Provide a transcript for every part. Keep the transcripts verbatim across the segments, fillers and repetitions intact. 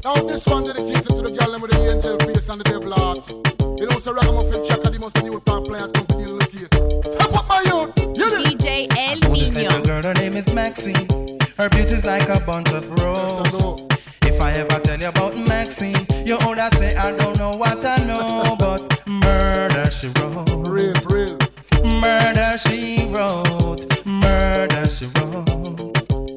Now this one dedicated to the girl with the angel face and the devil heart. You know, so Ragamuffin Chaka, the most new part players come to deal with the case. Step up my youth, you know. D J El This little Nino. girl, her name is Maxine. Her beauty's like a bunch of roses. If I ever tell you about Maxine, you older say I don't know what I know, but murder she wrote. Real, real. Murder she wrote. Murder she wrote.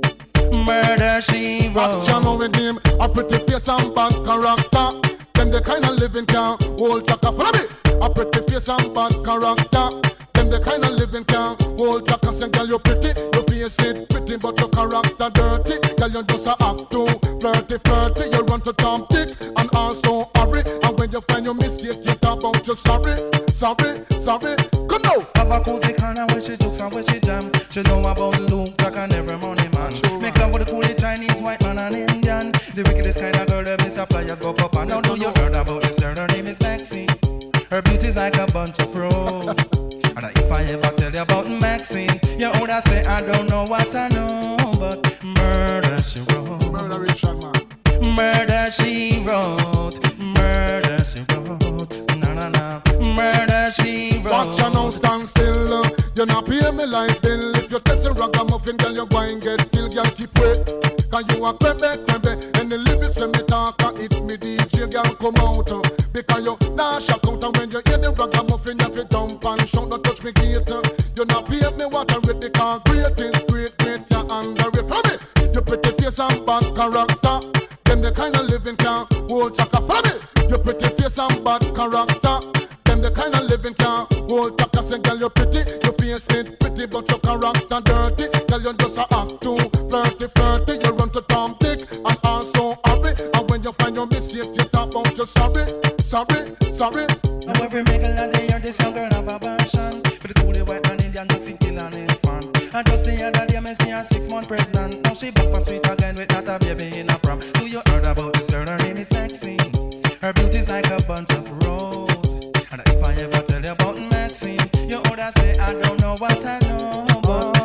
Murder she wrote. Action with him, a pretty face and bad character. Them the kind of living can hold Chaka. Follow me. A pretty face and bad character. Them the kind of living can hold Chaka. Say, girl, you pretty, your face it pretty, but your character dirty. Girl, you just a act too flirty, flirty. You run to Tom Dick and also hurry. And when you find your mistake, you talk about you sorry, sorry, sorry. Come now. Have a cozy corner where she jokes and where she jam. She know about Luke, Jack and every money man. Sure. Make love with the coolie Chinese, white man and Indian. The wickedest kind of girl, them is flyers go up and now do you heard about this girl? Her name is Maxine. Her beauty's like a bunch of roses. And if I ever tell you about Maxine, you older say I don't know what I know, but murder she wrote. Murderation, man. Murder she wrote. Murder she wrote. Na na na. Murder she wrote. Watch and now stand still. You not pay me like bill. If you're testing Ragamuffin, girl, you go and get killed. Girl, keep wait. Cause you a crembe, crembe. And the lyrics when me talk, and hit me D J, girl, come out. Because you nah shock out. And when you hear the Ragamuffin, you have to jump and shout. Not touch me gate. You not pay me what I read. Because great is great, great, you under it. Follow me. You pretty face and bad character. Them the kind of living can hold Chaka. Follow me. You pretty face and bad character. Them the kind of living can hold Chaka. Say, girl, you pretty, you face it pretty, but your character dirty. Girl, you just a act too flirty, flirty. You run to Tom Dick and also hurry. And when you find your mistake, you talk about you sorry, sorry, sorry. Now every mingle and they hear this young girl have a passion for the coolie white man Indian Mexican kill an infant. And just the other day me see her six months pregnant. Now she back for sweet again with not a baby in a prom. Do you heard about this girl? Her name is Maxine. Her beauty's like a bunch of roses. And if I ever tell you about Maxine, you older say I don't know what I know, but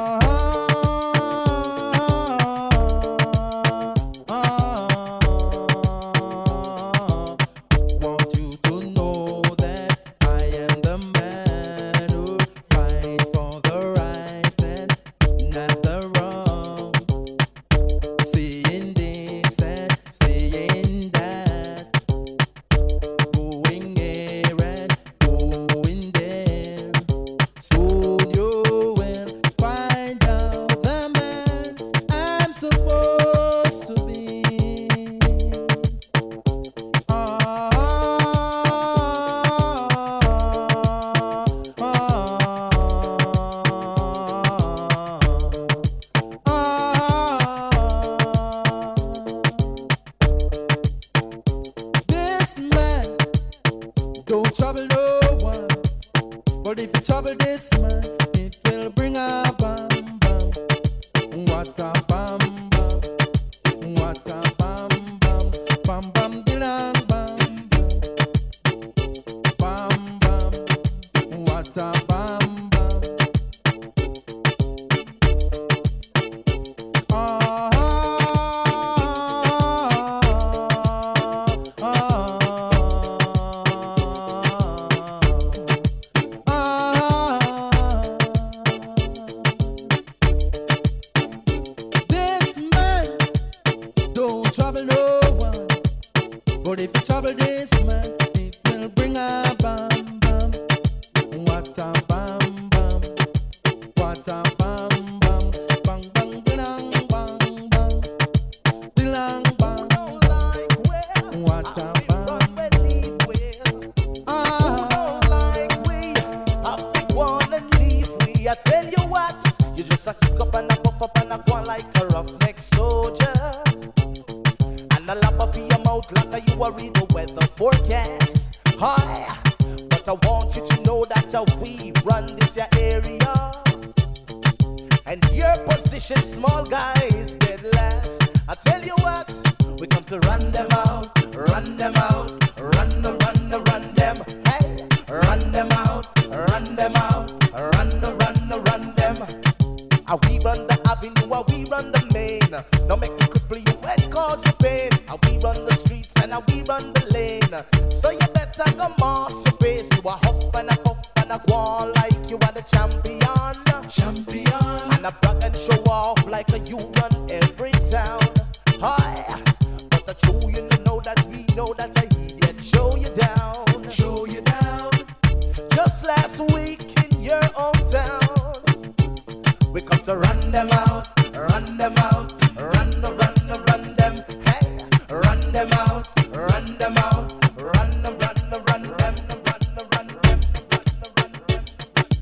we run the main. Don't make me cripple you and cause you pain. We run the streets and now we run the lane. So you better go mask your face. You a huff and a puff and a go on like you are the champion. Champion. And a brag and show off like a you run every town. Hi. But the true you know that we know that I idiot show you down. Show you down. Just last week in your hometown, we come to run them out, run them out, run, run, run them, hey, run them out, run them out, run, run, run them, run, run, run them, run, run, run.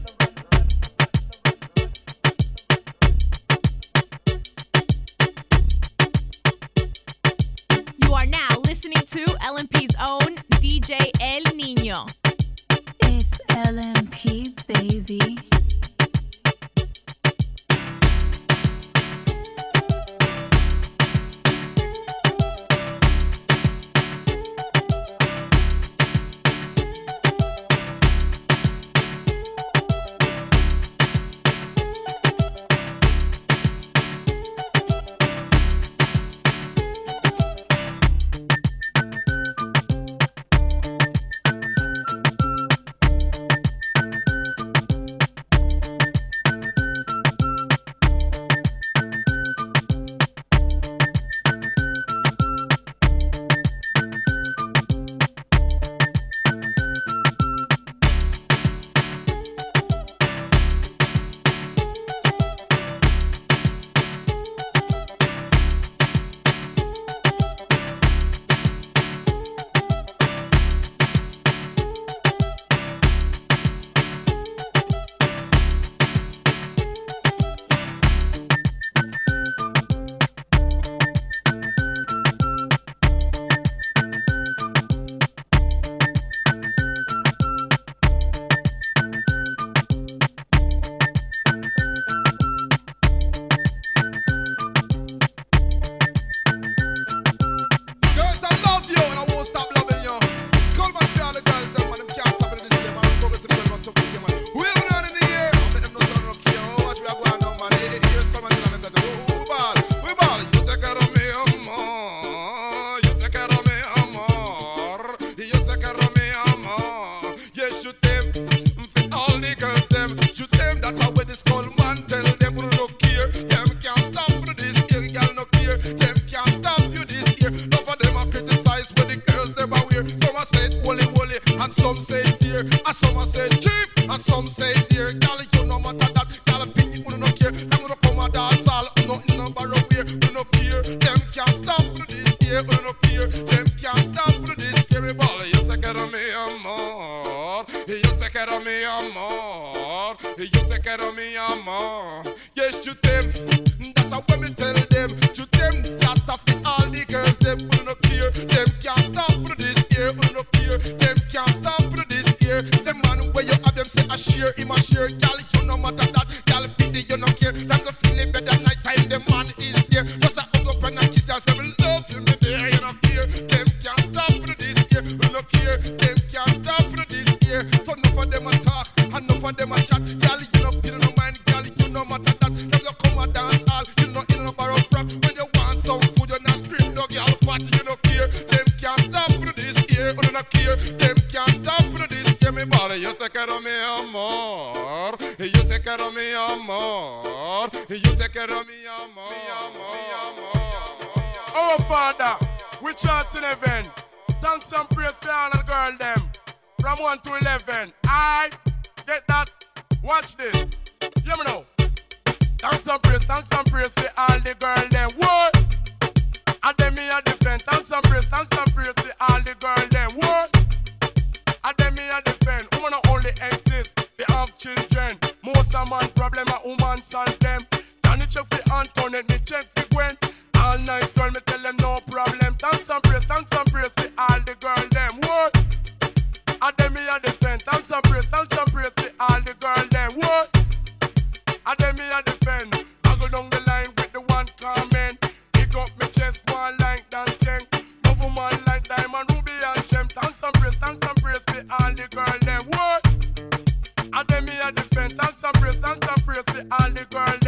You are now listening to L M P's own D J El Nino. It's L M P, baby.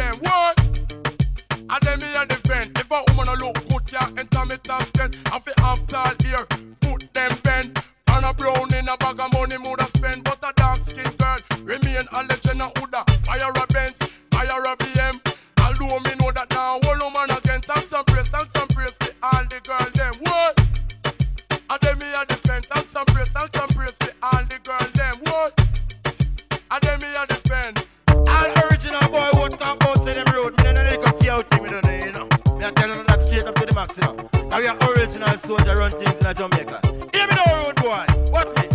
And them me a defend. If a woman a look good, can't enter me top ten. And for tall here. Put them bend. And a brown in a bag of money moulda spend. But a dark skin girl remain a legend of Uda. Hire a Benz, hire a B M. Although me know that now all woman again. Thanks and praise, thanks and praise for all the girl them. What? A them me a defend. Thanks and praise, thanks and praise for all the girl them. What? A them me a defend. All original boy, what talk about say them road? Me no like a key out me don't know, you know. Me a tell you that straight up to the max, you know. Now we are original soldier run things in a Jamaica. Hear me now, road boy. Watch me.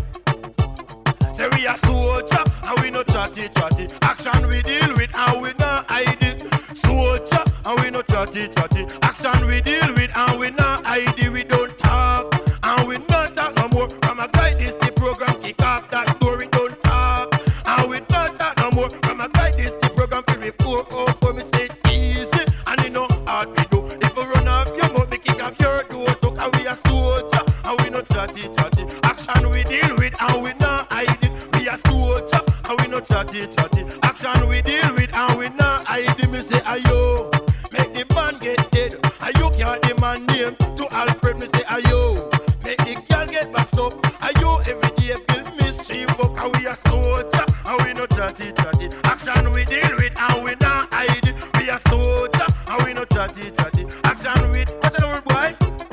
Say we a soldier and we no chatty chatty. Action we deal with and we no hide it. Soldier and we no chatty chatty. Action we deal with and we no hide it. We don't talk and we no talk no more. From a guide this the program kick off that door. We don't talk and we no talk no more. From a guide this the program kill we four oh four. Me say it easy and you know hard we do. If you run off your mouth, me kick off your door. Talk and we a soldier and we no chatty chatty. Action we deal with and we no hide it. We a soldier and we no chatty chatty. Action we deal with and we no hide it. Me say ayo, make the man get dead. Ayo can't the man name to Alfred. Me say ayo, make the girl get back up. Ayo every day build mischief up. And we a soldier and we no chatty chatty. Action we deal with and we no hide it. We a soldier and we no chatty chatty. Action with what's the word boy?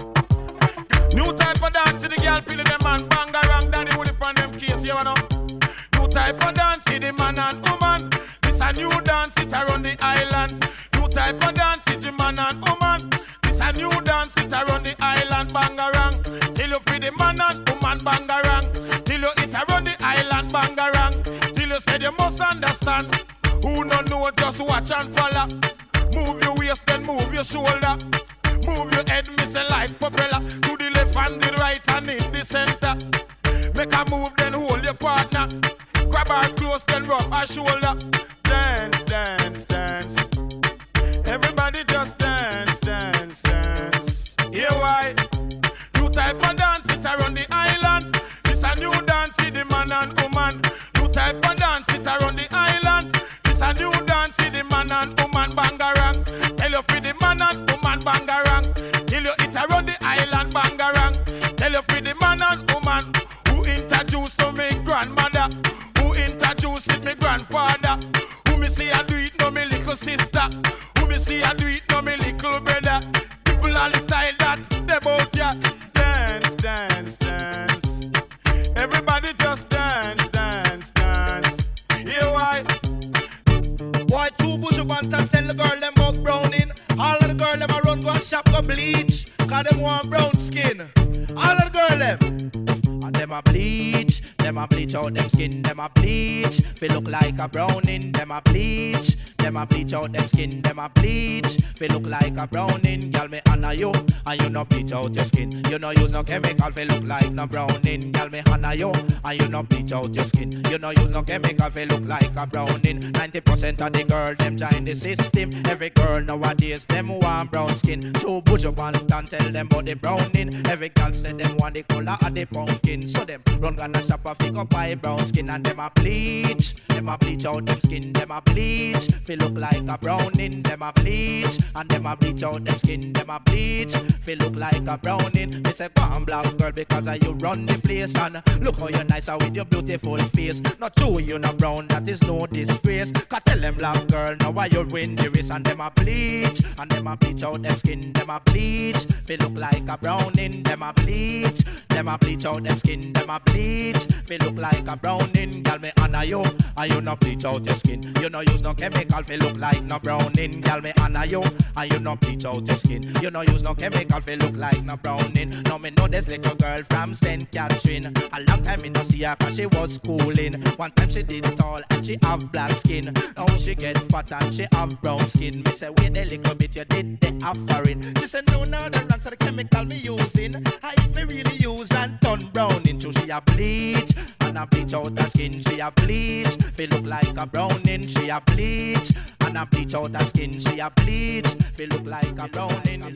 New type of dance, the girl feeling them man bang around. Daddy would on them case, you know. New type of dance, the man and woman. This a new dance, it around the island. New type of dance, the man and woman. This a new dance, it around the island. Bang around, till you feel the man and woman bang around. Till you it around the island, bang around. Till you said you must understand. Who no know, just watch and follow. Move your waist, then move your shoulder. Move your head, missing like propeller. To the left and the right and in the center. Make a move, then hold your partner. Grab her close, then rub her shoulder. Dance, dance, dance. Everybody just dance, dance, dance. Here why? New type of dance, it around the island. This a new dance, see the man and woman. New type of dance, it around the island. This a new dance, see the man and woman bangarang. Tell you for the man and woman bangarang. Till you it around the island bangarang. Tell you for the man and woman who introduced to me grandmother, who introduced it me grandfather, who me see I do it no me little sister, who me see I do it no me little brother. People all the style that they both ya. Dance, dance, dance. Everybody just dance, dance, dance. Here why? Why two bush up and tell the girl them about browning. All of the girl them a run go and shop go bleach. Cause them want brown skin. All of the girl them. And them a bleach. Them a bleach out them skin. Them a bleach. Feel look like a browning. Them a bleach. Them a bleach out them skin. Them a bleach. Feel look like a browning. Girl me honor you. And you no bleach out your skin. You no use no chemical. Feel look like no browning. Girl me honor you. And you no bleach out your skin. You no use no chemical. Feel look like a browning. ninety percent of the girl them join the system. Every girl nowadays them want brown skin. Two bush up and tell them about the browning. Every girl say them want the color of the pumpkin. So them run gonna shop a figure buy brown skin. And them a bleach. Them a bleach out them skin. Them a bleach. Feel look like a browning. Them a bleach. And them a bleach out them skin. Them a bleach. Feel look like a browning. They say come black girl because of you run the place. And look how you nicer with your beautiful face. Not true you not brown, that is no disgrace. Cause tell them black girl now why you win the race. And them a bleach. And them a bleach out them skin. Them a bleach. Feel look like a browning. Them a bleach. Them a bleach out them skin. Them a bleach. Feel look like a browning. Girl me honor you. And you no bleach out your skin. You no use no chemical. Feel look like no browning. Girl me honor you. And you no bleach out your skin. You no use no chemical. Feel look like no browning. Now me know this little girl from Saint Catherine. A long time me no see her cause she was schooling. One time she did tall and she have black skin. Now she get fat and she have brown skin. Me say wait a little bit you did the offering. She said no no the wrong so the chemical me using. I me really use and turn brown into she a bleach. And a bleach out her skin she a bleach. Feel look like a browning she a bleach. And a bleach out her skin she a bleach. Feel look like a browning.